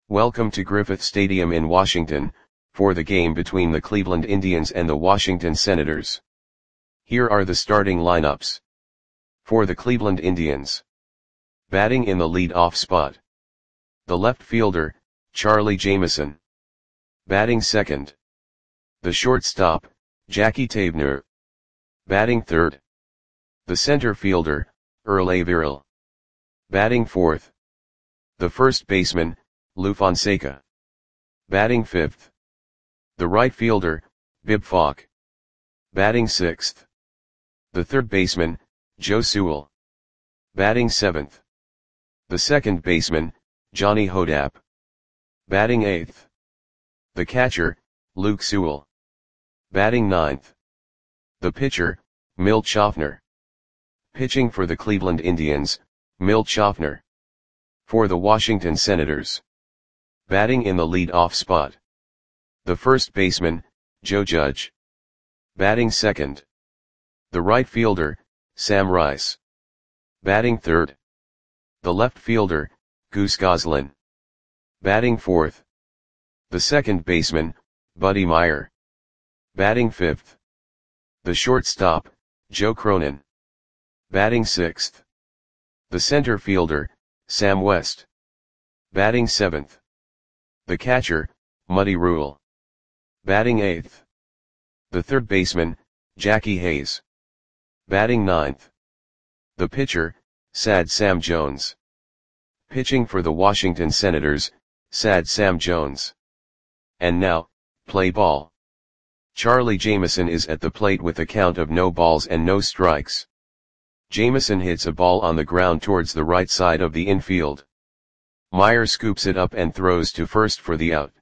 Welcome to Griffith Stadium in Washington, for the game between the Cleveland Indians and the Washington Senators. Here are the starting lineups. For the Cleveland Indians. Batting in the lead-off spot. The left fielder, Charlie Jameson. Batting second. The shortstop, Jackie Tabner. Batting third. The center fielder, Earl Averill. Batting fourth. The first baseman, Lou Fonseca. Batting fifth. The right fielder, Bibb Falk. Batting sixth. The third baseman, Joe Sewell. Batting seventh. The second baseman, Johnny Hodapp. Batting eighth. The catcher, Luke Sewell. Batting ninth. The pitcher, Milt Schaffner. Pitching for the Cleveland Indians, Milt Schaffner. For the Washington Senators. Batting in the lead-off spot. The first baseman, Joe Judge. Batting second. The right fielder, Sam Rice. Batting third. The left fielder, Goose Goslin. Batting fourth. The second baseman, Buddy Meyer. Batting fifth. The shortstop, Joe Cronin. Batting sixth. The center fielder, Sam West. Batting seventh. The catcher, Muddy Rule. Batting eighth. The third baseman, Jackie Hayes. Batting ninth. The pitcher, Sad Sam Jones. Pitching for the Washington Senators, Sad Sam Jones. And now, play ball. Charlie Jameson is at the plate with a count of no balls and no strikes. Jameson hits a ball on the ground towards the right side of the infield. Meyer scoops it up and throws to first for the out.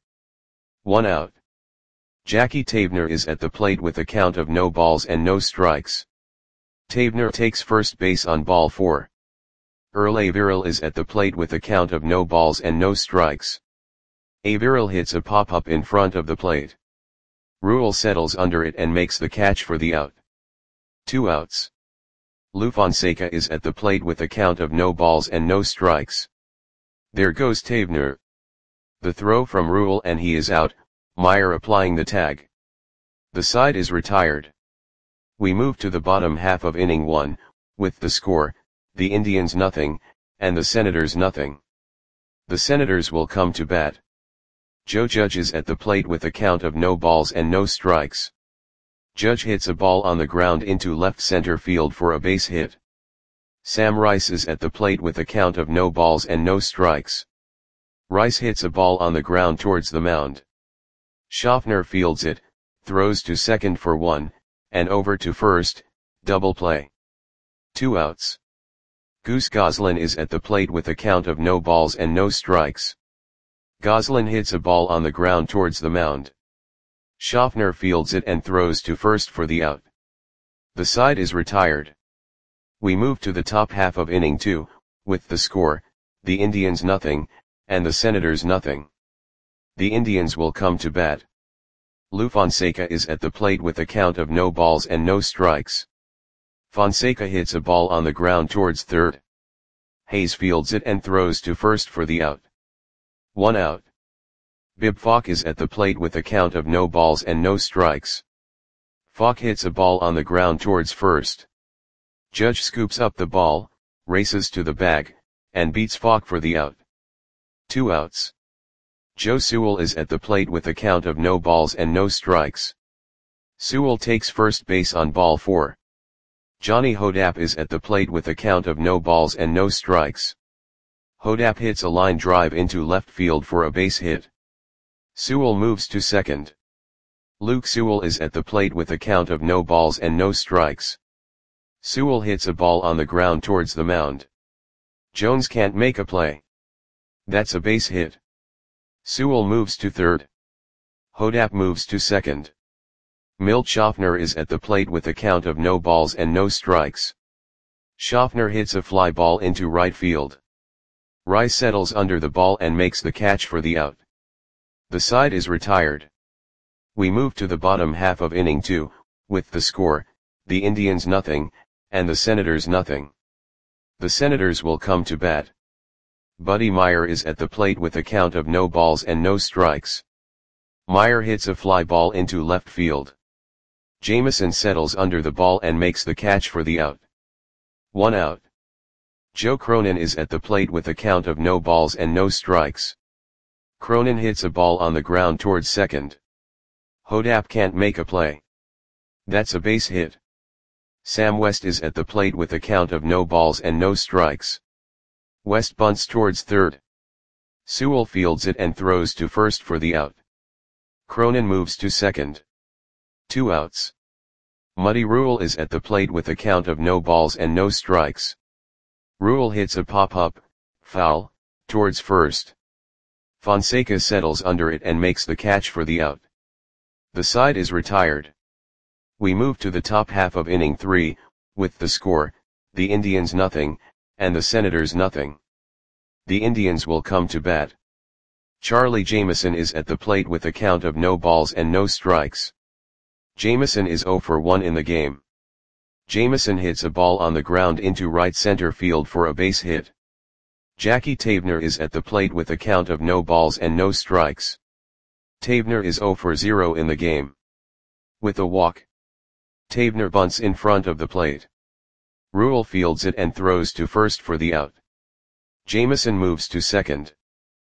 1 out. Jackie Tabner is at the plate with a count of no balls and no strikes. Tabner takes first base on ball 4. Earl Averill is at the plate with a count of no balls and no strikes. Averill hits a pop-up in front of the plate. Rule settles under it and makes the catch for the out. 2 outs. Lou Fonseca is at the plate with a count of no balls and no strikes. There goes Tabner. The throw from Rule and he is out, Meyer applying the tag. The side is retired. We move to the bottom half of inning 1, with the score, the Indians nothing, and the Senators nothing. The Senators will come to bat. Joe Judge is at the plate with a count of no balls and no strikes. Judge hits a ball on the ground into left center field for a base hit. Sam Rice is at the plate with a count of no balls and no strikes. Rice hits a ball on the ground towards the mound. Schaffner fields it, throws to second for 1, and over to first, double play. 2 outs. Goose Goslin is at the plate with a count of no balls and no strikes. Goslin hits a ball on the ground towards the mound. Schaffner fields it and throws to first for the out. The side is retired. We move to the top half of inning 2, with the score, the Indians nothing, and the Senators nothing. The Indians will come to bat. Lou Fonseca is at the plate with a count of no balls and no strikes. Fonseca hits a ball on the ground towards third. Hayes fields it and throws to first for the out. 1 out. Bibb Falk is at the plate with a count of no balls and no strikes. Falk hits a ball on the ground towards first. Judge scoops up the ball, races to the bag, and beats Falk for the out. 2 outs. Joe Sewell is at the plate with a count of no balls and no strikes. Sewell takes first base on ball 4. Johnny Hodapp is at the plate with a count of no balls and no strikes. Hodapp hits a line drive into left field for a base hit. Sewell moves to second. Luke Sewell is at the plate with a count of no balls and no strikes. Sewell hits a ball on the ground towards the mound. Jones can't make a play. That's a base hit. Sewell moves to third. Hodapp moves to second. Milt Schaffner is at the plate with a count of no balls and no strikes. Schaffner hits a fly ball into right field. Rice settles under the ball and makes the catch for the out. The side is retired. We move to the bottom half of inning 2, with the score, the Indians nothing, and the Senators nothing. The Senators will come to bat. Buddy Meyer is at the plate with a count of no balls and no strikes. Meyer hits a fly ball into left field. Jameson settles under the ball and makes the catch for the out. 1 out. Joe Cronin is at the plate with a count of no balls and no strikes. Cronin hits a ball on the ground towards second. Hodap can't make a play. That's a base hit. Sam West is at the plate with a count of no balls and no strikes. West bunts towards third. Sewell fields it and throws to first for the out. Cronin moves to second. 2 outs. Muddy Rule is at the plate with a count of no balls and no strikes. Rule hits a pop-up, foul, towards first. Fonseca settles under it and makes the catch for the out. The side is retired. We move to the top half of inning 3, with the score, the Indians nothing, and the Senators nothing. The Indians will come to bat. Charlie Jameson is at the plate with a count of no balls and no strikes. Jameson is 0 for 1 in the game. Jameson hits a ball on the ground into right center field for a base hit. Jackie Tavener is at the plate with a count of no balls and no strikes. Tavener is 0 for 0 in the game. With a walk. Tavener bunts in front of the plate. Rule fields it and throws to first for the out. Jameson moves to second.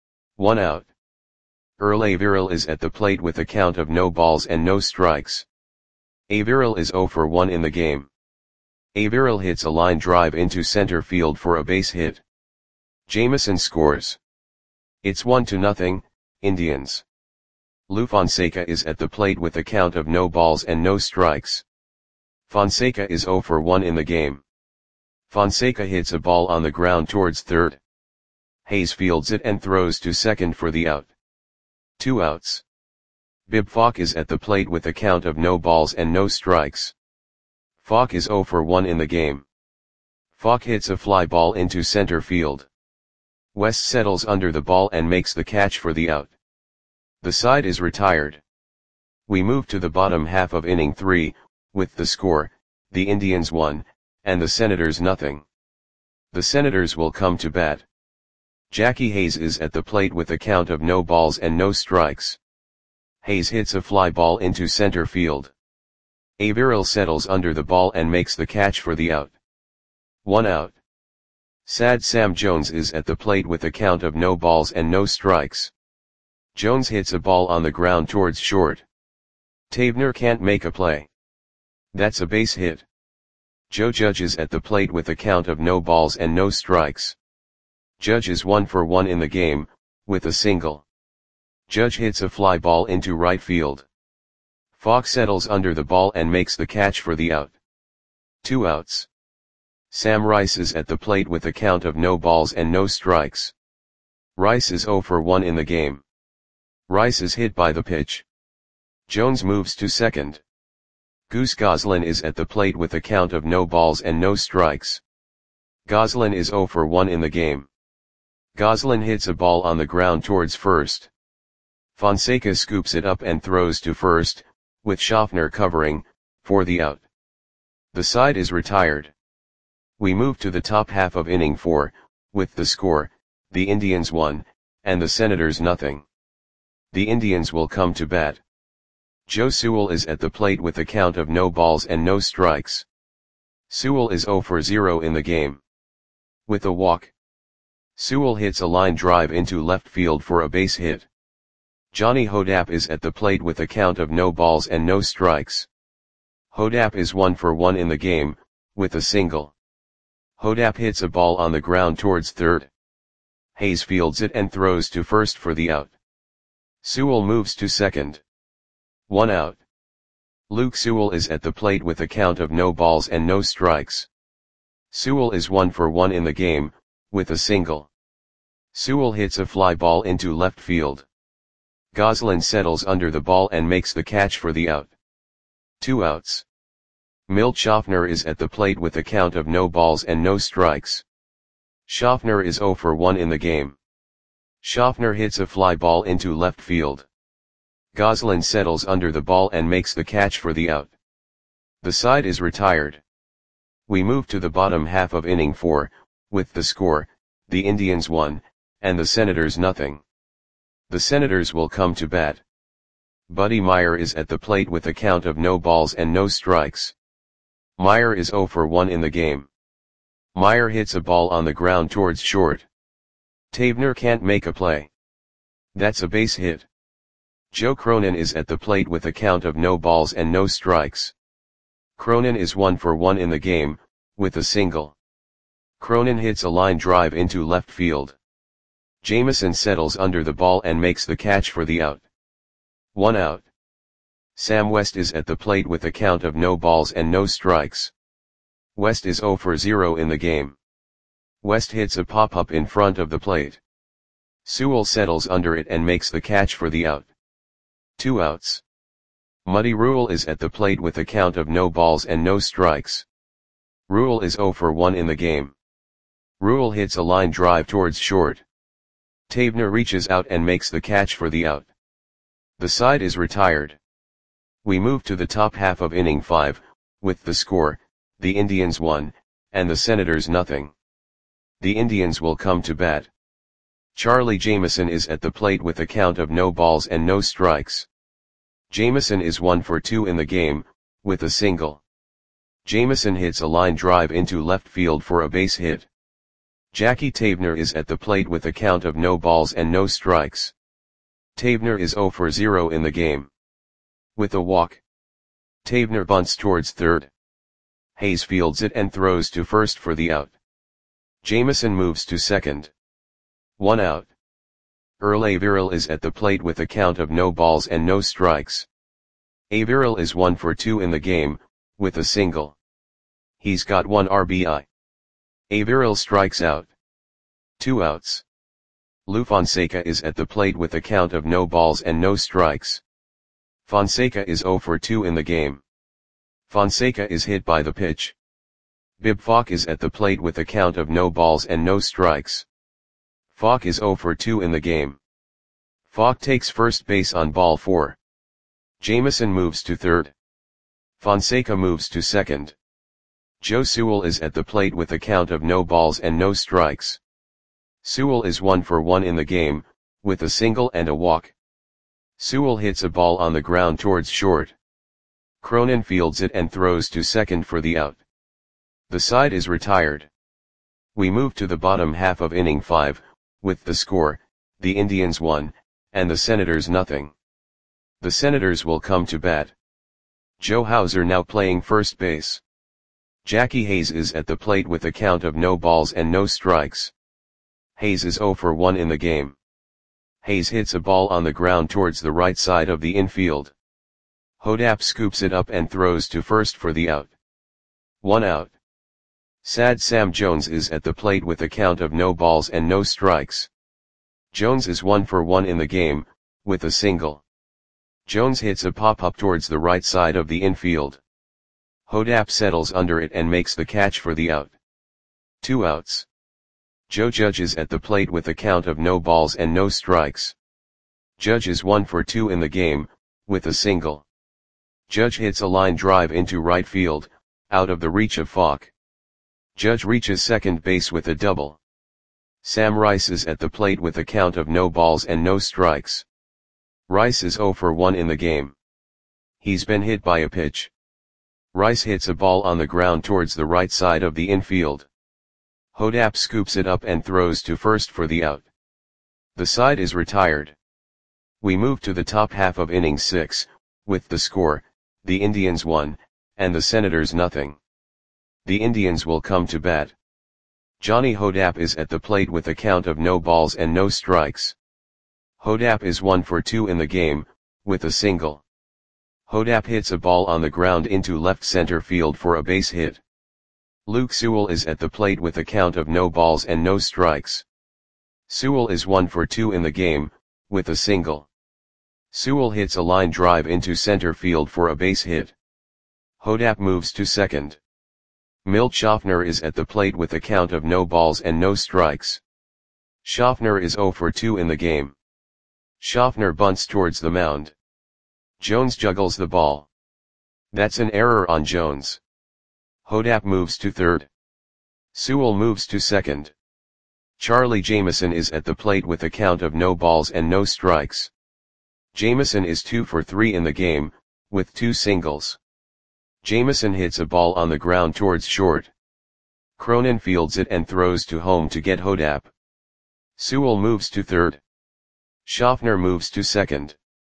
1 out. Earl Averill is at the plate with a count of no balls and no strikes. Averill is 0 for 1 in the game. Averill hits a line drive into center field for a base hit. Jameson scores. It's 1-0, Indians. Lou Fonseca is at the plate with a count of no balls and no strikes. Fonseca is 0 for 1 in the game. Fonseca hits a ball on the ground towards third. Hayes fields it and throws to second for the out. 2 outs. Bib Falk is at the plate with a count of no balls and no strikes. Falk is 0 for 1 in the game. Falk hits a fly ball into center field. West settles under the ball and makes the catch for the out. The side is retired. We move to the bottom half of inning 3, with the score, the Indians 1, and the Senators nothing. The Senators will come to bat. Jackie Hayes is at the plate with a count of no balls and no strikes. Hayes hits a fly ball into center field. Averill settles under the ball and makes the catch for the out. 1 out. Sad Sam Jones is at the plate with a count of no balls and no strikes. Jones hits a ball on the ground towards short. Tavener can't make a play. That's a base hit. Joe Judge is at the plate with a count of no balls and no strikes. Judge is 1 for 1 in the game, with a single. Judge hits a fly ball into right field. Falk settles under the ball and makes the catch for the out. 2 outs. Sam Rice is at the plate with a count of no balls and no strikes. Rice is 0 for 1 in the game. Rice is hit by the pitch. Jones moves to second. Goose Goslin is at the plate with a count of no balls and no strikes. Goslin is 0 for 1 in the game. Goslin hits a ball on the ground towards first. Fonseca scoops it up and throws to first, with Schaffner covering, for the out. The side is retired. We move to the top half of inning 4, with the score, the Indians 1, and the Senators nothing. The Indians will come to bat. Joe Sewell is at the plate with a count of no balls and no strikes. Sewell is 0 for 0 in the game. With a walk. Sewell hits a line drive into left field for a base hit. Johnny Hodap is at the plate with a count of no balls and no strikes. Hodap is 1 for 1 in the game, with a single. Hodap hits a ball on the ground towards third. Hayes fields it and throws to first for the out. Sewell moves to second. 1 out. Luke Sewell is at the plate with a count of no balls and no strikes. Sewell is 1 for 1 in the game, with a single. Sewell hits a fly ball into left field. Goslin settles under the ball and makes the catch for the out. 2 outs. Milt Schaffner is at the plate with a count of no balls and no strikes. Schaffner is 0 for 1 in the game. Schaffner hits a fly ball into left field. Goslin settles under the ball and makes the catch for the out. The side is retired. We move to the bottom half of inning 4, with the score, the Indians 1, and the Senators nothing. The Senators will come to bat. Buddy Meyer is at the plate with a count of no balls and no strikes. Meyer is 0 for 1 in the game. Meyer hits a ball on the ground towards short. Tavener can't make a play. That's a base hit. Joe Cronin is at the plate with a count of no balls and no strikes. Cronin is 1 for 1 in the game, with a single. Cronin hits a line drive into left field. Jameson settles under the ball and makes the catch for the out. 1 out. Sam West is at the plate with a count of no balls and no strikes. West is 0 for 0 in the game. West hits a pop-up in front of the plate. Sewell settles under it and makes the catch for the out. 2 outs. Muddy Rule is at the plate with a count of no balls and no strikes. Rule is 0 for 1 in the game. Rule hits a line drive towards short. Tavener reaches out and makes the catch for the out. The side is retired. We move to the top half of inning 5, with the score, the Indians 1, and the Senators nothing. The Indians will come to bat. Charlie Jameson is at the plate with a count of no balls and no strikes. Jameson is 1 for 2 in the game, with a single. Jameson hits a line drive into left field for a base hit. Jackie Tavener is at the plate with a count of no balls and no strikes. Tavener is 0 for 0 in the game. With a walk. Tavener bunts towards third. Hayes fields it and throws to first for the out. Jameson moves to second. 1 out. Earl Averill is at the plate with a count of no balls and no strikes. Averill is 1 for 2 in the game, with a single. He's got 1 RBI. Averill strikes out. 2 outs. Lou Fonseca is at the plate with a count of no balls and no strikes. Fonseca is 0 for 2 in the game. Fonseca is hit by the pitch. Bib Falk is at the plate with a count of no balls and no strikes. Falk is 0 for 2 in the game. Falk takes first base on ball 4. Jameson moves to third. Fonseca moves to second. Joe Sewell is at the plate with a count of no balls and no strikes. Sewell is 1 for 1 in the game, with a single and a walk. Sewell hits a ball on the ground towards short. Cronin fields it and throws to second for the out. The side is retired. We move to the bottom half of inning 5, with the score, the Indians 1, and the Senators nothing. The Senators will come to bat. Joe Hauser now playing first base. Jackie Hayes is at the plate with a count of no balls and no strikes. Hayes is 0 for 1 in the game. Hayes hits a ball on the ground towards the right side of the infield. Hodap scoops it up and throws to first for the out. 1 out. Sad Sam Jones is at the plate with a count of no balls and no strikes. Jones is 1 for 1 in the game, with a single. Jones hits a pop-up towards the right side of the infield. Hodap settles under it and makes the catch for the out. 2 outs. Joe Judge is at the plate with a count of no balls and no strikes. Judge is 1 for 2 in the game, with a single. Judge hits a line drive into right field, out of the reach of Falk. Judge reaches second base with a double. Sam Rice is at the plate with a count of no balls and no strikes. Rice is 0 for 1 in the game. He's been hit by a pitch. Rice hits a ball on the ground towards the right side of the infield. Hodap scoops it up and throws to first for the out. The side is retired. We move to the top half of inning 6, with the score, the Indians 1, and the Senators nothing. The Indians will come to bat. Johnny Hodap is at the plate with a count of no balls and no strikes. Hodap is 1 for 2 in the game, with a single. Hodap hits a ball on the ground into left center field for a base hit. Luke Sewell is at the plate with a count of no balls and no strikes. Sewell is 1 for 2 in the game, with a single. Sewell hits a line drive into center field for a base hit. Hodap moves to second. Milt Schaffner is at the plate with a count of no balls and no strikes. Schaffner is 0 for 2 in the game. Schaffner bunts towards the mound. Jones juggles the ball. That's an error on Jones. Hodap moves to third. Sewell moves to second. Charlie Jamieson is at the plate with a count of no balls and no strikes. Jamieson is 2 for 3 in the game, with 2 singles. Jamieson hits a ball on the ground towards short. Cronin fields it and throws to home to get Hodap. Sewell moves to third. Schaffner moves to second.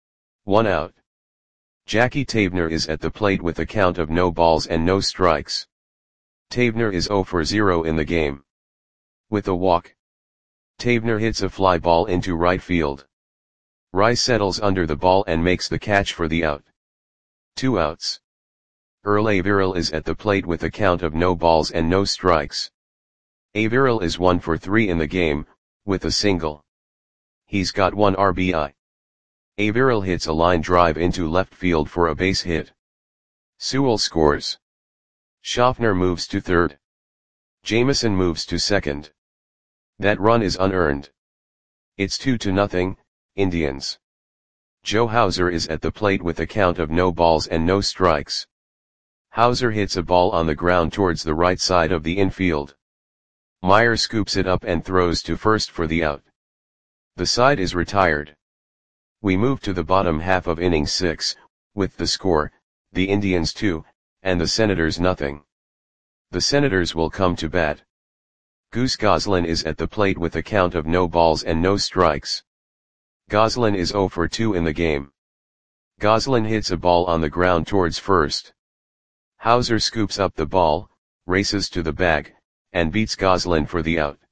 1 out. Jackie Tavener is at the plate with a count of no balls and no strikes. Tavener is 0 for 0 in the game. With a walk, Tavener hits a fly ball into right field. Rice settles under the ball and makes the catch for the out. 2 outs. Earl Averill is at the plate with a count of no balls and no strikes. Averill is 1 for 3 in the game, with a single. He's got 1 RBI. Averill hits a line drive into left field for a base hit. Sewell scores. Schaffner moves to third. Jamieson moves to second. That run is unearned. It's 2-0, Indians. Joe Hauser is at the plate with a count of no balls and no strikes. Hauser hits a ball on the ground towards the right side of the infield. Meyer scoops it up and throws to first for the out. The side is retired. We move to the bottom half of inning 6, with the score, the Indians 2, and the Senators nothing. The Senators will come to bat. Goose Goslin is at the plate with a count of no balls and no strikes. Goslin is 0 for 2 in the game. Goslin hits a ball on the ground towards first. Hauser scoops up the ball, races to the bag, and beats Goslin for the out.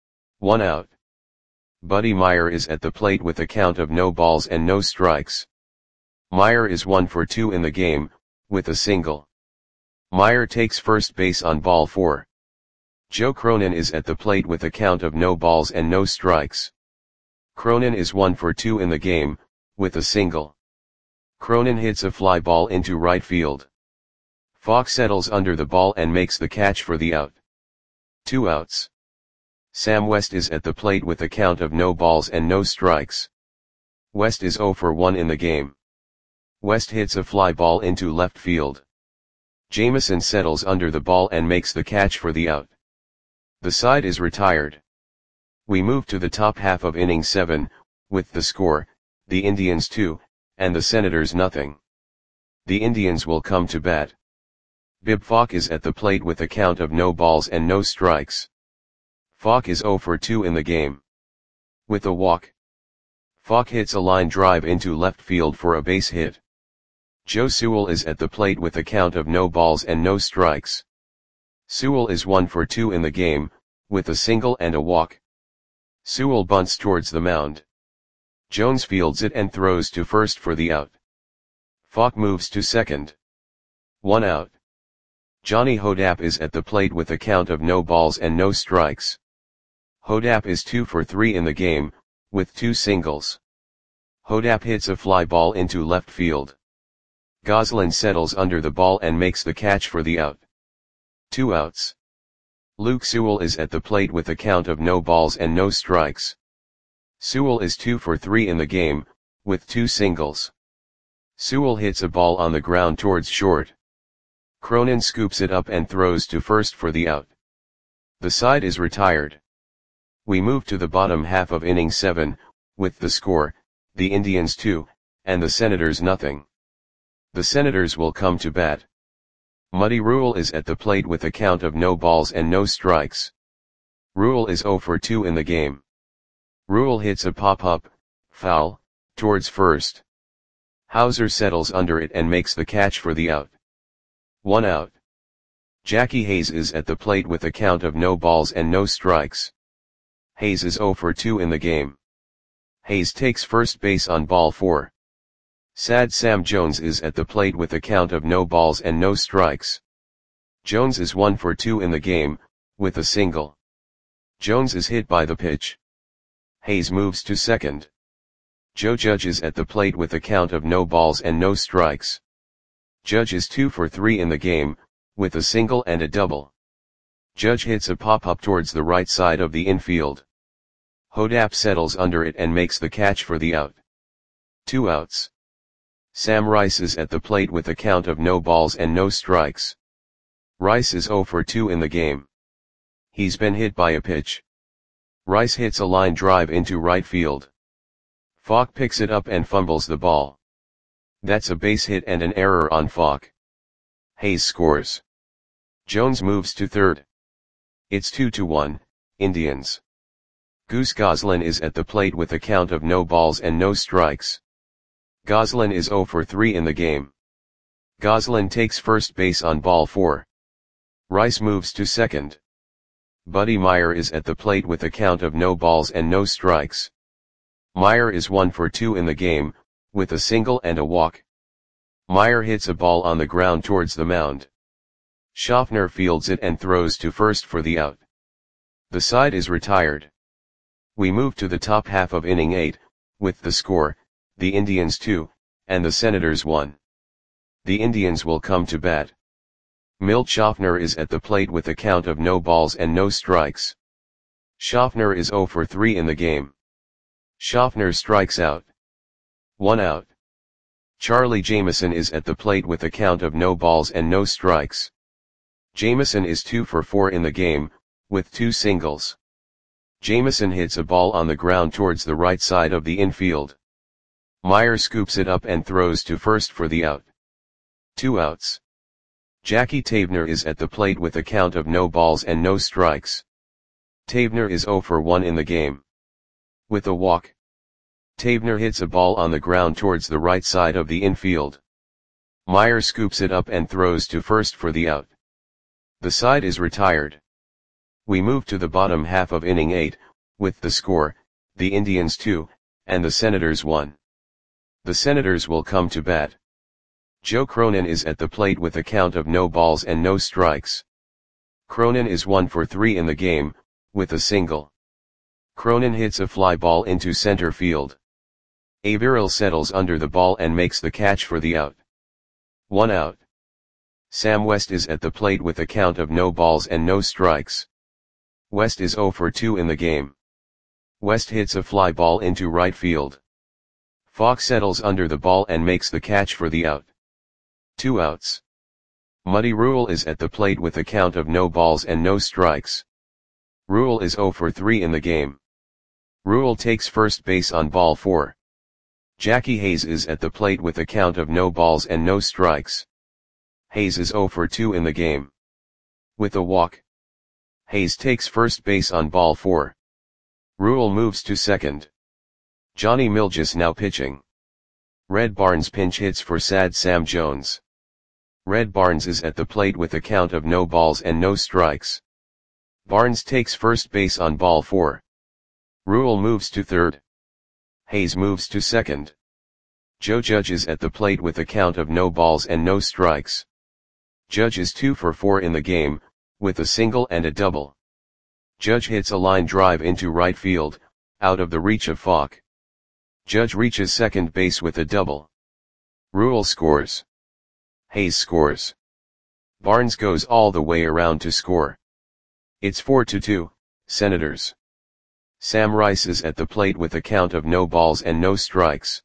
1 out. Buddy Meyer is at the plate with a count of no balls and no strikes. Meyer is 1 for 2 in the game, with a single. Meyer takes first base on ball 4. Joe Cronin is at the plate with a count of no balls and no strikes. Cronin is 1 for 2 in the game, with a single. Cronin hits a fly ball into right field. Falk settles under the ball and makes the catch for the out. 2 outs. Sam West is at the plate with a count of no balls and no strikes. West is 0 for 1 in the game. West hits a fly ball into left field. Jamieson settles under the ball and makes the catch for the out. The side is retired. We move to the top half of inning 7, with the score, the Indians 2, and the Senators nothing. The Indians will come to bat. Bib Falk is at the plate with a count of no balls and no strikes. Falk is 0 for 2 in the game. With a walk, Falk hits a line drive into left field for a base hit. Joe Sewell is at the plate with a count of no balls and no strikes. Sewell is 1 for 2 in the game, with a single and a walk. Sewell bunts towards the mound. Jones fields it and throws to first for the out. Falk moves to second. 1 out. Johnny Hodap is at the plate with a count of no balls and no strikes. Hodap is 2 for 3 in the game, with 2 singles. Hodap hits a fly ball into left field. Goslin settles under the ball and makes the catch for the out. 2 outs. Luke Sewell is at the plate with a count of no balls and no strikes. Sewell is 2 for 3 in the game, with 2 singles. Sewell hits a ball on the ground towards short. Cronin scoops it up and throws to first for the out. The side is retired. We move to the bottom half of inning 7, with the score, the Indians 2, and the Senators nothing. The Senators will come to bat. Muddy Rule is at the plate with a count of no balls and no strikes. Rule is 0 for 2 in the game. Rule hits a pop-up, foul, towards first. Hauser settles under it and makes the catch for the out. 1 out. Jackie Hayes is at the plate with a count of no balls and no strikes. Hayes is 0 for 2 in the game. Hayes takes first base on ball 4. Sad Sam Jones is at the plate with a count of no balls and no strikes. Jones is 1 for 2 in the game, with a single. Jones is hit by the pitch. Hayes moves to second. Joe Judge is at the plate with a count of no balls and no strikes. Judge is 2 for 3 in the game, with a single and a double. Judge hits a pop-up towards the right side of the infield. Hodap settles under it and makes the catch for the out. 2 outs. Sam Rice is at the plate with a count of no balls and no strikes. Rice is 0 for 2 in the game. He's been hit by a pitch. Rice hits a line drive into right field. Falk picks it up and fumbles the ball. That's a base hit and an error on Falk. Hayes scores. Jones moves to third. It's 2-1, Indians. Goose Goslin is at the plate with a count of no balls and no strikes. Goslin is 0 for 3 in the game. Goslin takes first base on ball 4. Rice moves to second. Buddy Meyer is at the plate with a count of no balls and no strikes. Meyer is 1 for 2 in the game, with a single and a walk. Meyer hits a ball on the ground towards the mound. Schaffner fields it and throws to first for the out. The side is retired. We move to the top half of inning 8, with the score, the Indians 2, and the Senators 1. The Indians will come to bat. Milt Schaffner is at the plate with a count of no balls and no strikes. Schaffner is 0 for 3 in the game. Schaffner strikes out. 1 out. Charlie Jameson is at the plate with a count of no balls and no strikes. Jameson is 2 for 4 in the game, with 2 singles. Jameson hits a ball on the ground towards the right side of the infield. Meyer scoops it up and throws to first for the out. 2 outs. Jackie Tavener is at the plate with a count of no balls and no strikes. Tavener is 0 for 1 in the game. With a walk. Tavener hits a ball on the ground towards the right side of the infield. Meyer scoops it up and throws to first for the out. The side is retired. We move to the bottom half of inning 8, with the score, the Indians 2, and the Senators 1. The Senators will come to bat. Joe Cronin is at the plate with a count of no balls and no strikes. Cronin is 1 for 3 in the game, with a single. Cronin hits a fly ball into center field. Averill settles under the ball and makes the catch for the out. 1 out. Sam West is at the plate with a count of no balls and no strikes. West is 0 for 2 in the game. West hits a fly ball into right field. Falk settles under the ball and makes the catch for the out. 2 outs. Muddy Rule is at the plate with a count of no balls and no strikes. Rule is 0 for 3 in the game. Rule takes first base on ball 4. Jackie Hayes is at the plate with a count of no balls and no strikes. Hayes is 0 for 2 in the game. With a walk. Hayes takes first base on ball 4. Rule moves to second. Johnny Milgis now pitching. Red Barnes pinch hits for sad Sam Jones. Red Barnes is at the plate with a count of no balls and no strikes. Barnes takes first base on ball 4. Rule moves to third. Hayes moves to second. Joe Judge is at the plate with a count of no balls and no strikes. Judge is 2 for 4 in the game, with a single and a double. Judge hits a line drive into right field, out of the reach of Falk. Judge reaches second base with a double. Rule scores. Hayes scores. Barnes goes all the way around to score. It's 4-2, Senators. Sam Rice is at the plate with a count of no balls and no strikes.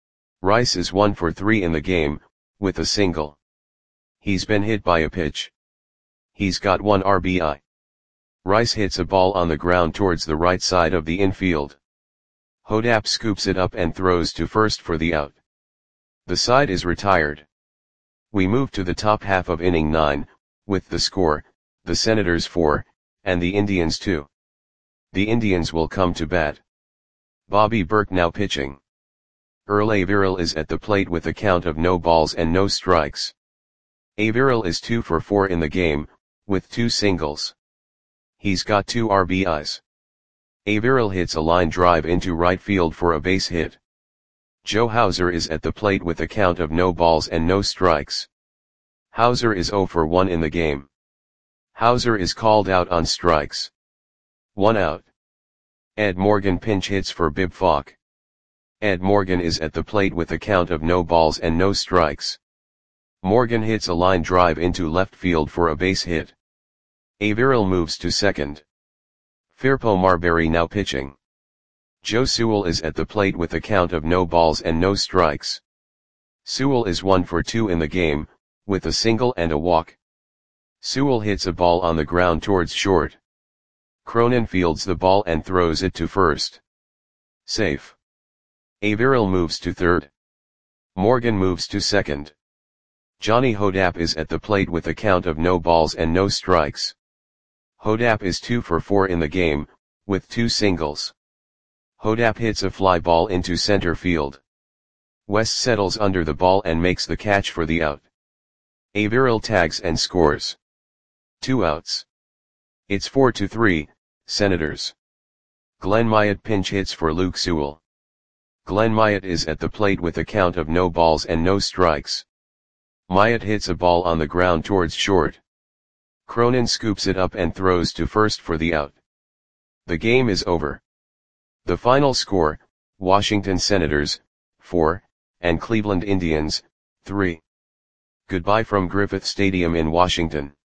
Rice is 1 for 3 in the game, with a single. He's been hit by a pitch. He's got 1 RBI. Rice hits a ball on the ground towards the right side of the infield. Hodap scoops it up and throws to first for the out. The side is retired. We move to the top half of inning 9, with the score, the Senators 4, and the Indians 2. The Indians will come to bat. Bobby Burke now pitching. Earl Averill is at the plate with a count of no balls and no strikes. Averill is 2 for 4 in the game, with 2 singles. He's got 2 RBIs. Averill hits a line drive into right field for a base hit. Joe Hauser is at the plate with a count of no balls and no strikes. Hauser is 0 for 1 in the game. Hauser is called out on strikes. 1 out. Ed Morgan pinch hits for Bib Falk. Ed Morgan is at the plate with a count of no balls and no strikes. Morgan hits a line drive into left field for a base hit. Averill moves to second. Firpo Marbury now pitching. Joe Sewell is at the plate with a count of no balls and no strikes. Sewell is 1 for 2 in the game, with a single and a walk. Sewell hits a ball on the ground towards short. Cronin fields the ball and throws it to first. Safe. Averill moves to third. Morgan moves to second. Johnny Hodapp is at the plate with a count of no balls and no strikes. Hodapp is 2 for 4 in the game, with 2 singles. Hodapp hits a fly ball into center field. West settles under the ball and makes the catch for the out. Averill tags and scores. 2 outs. It's 4-3, Senators. Glenn Myatt pinch hits for Luke Sewell. Glenn Myatt is at the plate with a count of no balls and no strikes. Myatt hits a ball on the ground towards short. Cronin scoops it up and throws to first for the out. The game is over. The final score, Washington Senators, 4, and Cleveland Indians, 3. Goodbye from Griffith Stadium in Washington.